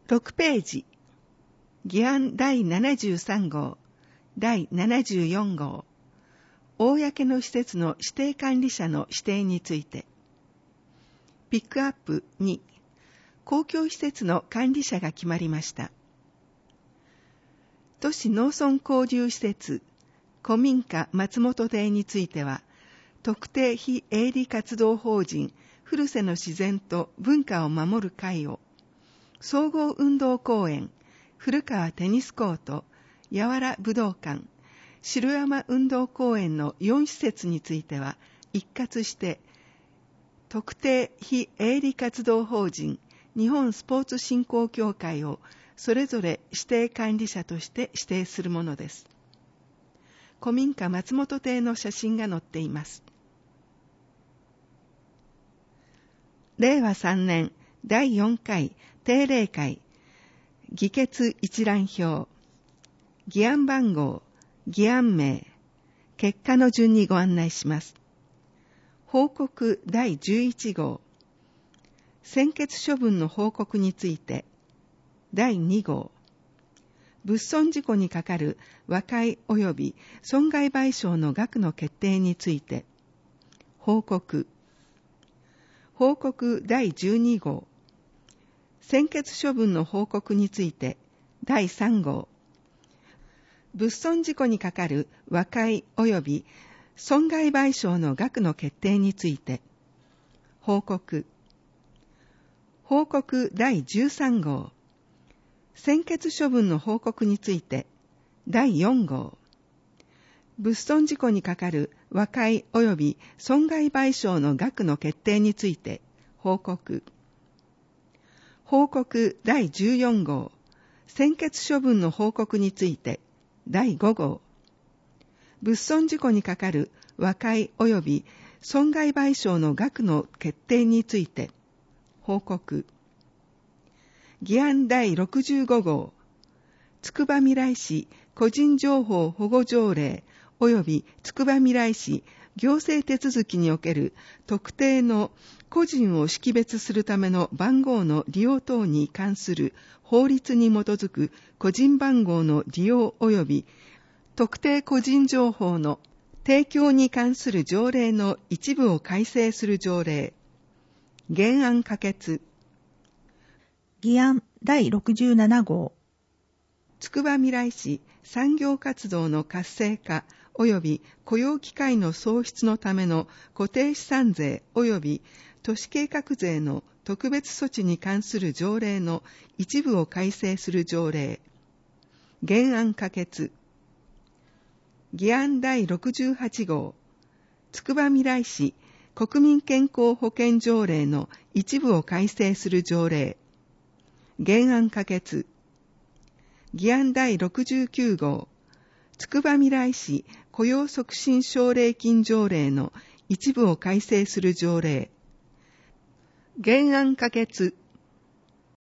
6ページ、議案第73号、第74号、公の施設の指定管理者の指定について。ピックアップ2、公共施設の管理者が決まりました。都市農村交流施設、古民家松本邸については、特定非営利活動法人古瀬の自然と文化を守る会を、総合運動公園、古川テニスコート、八原武道館、城山運動公園の4施設については一括して、特定非営利活動法人日本スポーツ振興協会をそれぞれ指定管理者として指定するものです。古民家松本邸の写真が載っています。令和3年第4回定例会議決一覧表、議案番号、議案名、結果の順にご案内します。報告第11号、専決処分の報告について、第2号、物損事故にかかる和解及び損害賠償の額の決定について、報告第12号、専決処分の報告について、第3号、物損事故にかかる和解及び損害賠償の額の決定について、報告第13号、専決処分の報告について、第4号、物損事故にかかる和解及び損害賠償の額の決定について、報告第14号、専決処分の報告について、第5号、物損事故にかかる和解及び損害賠償の額の決定について、報告。議案第65号、つくばみらい市個人情報保護条例及びつくばみらい市行政手続きにおける特定の個人を識別するための番号の利用等に関する法律に基づく個人番号の利用及び特定個人情報の提供に関する条例の一部を改正する条例。原案可決。 議案第67号。 つくばみらい市産業活動の活性化及び雇用機会の創出のための固定資産税及び都市計画税の特別措置に関する条例の一部を改正する条例。原案可決。議案第68号、つくばみらい市国民健康保険条例の一部を改正する条例。原案可決。議案第69号、つくばみらい市雇用促進奨励金条例の一部を改正する条例。原案可決。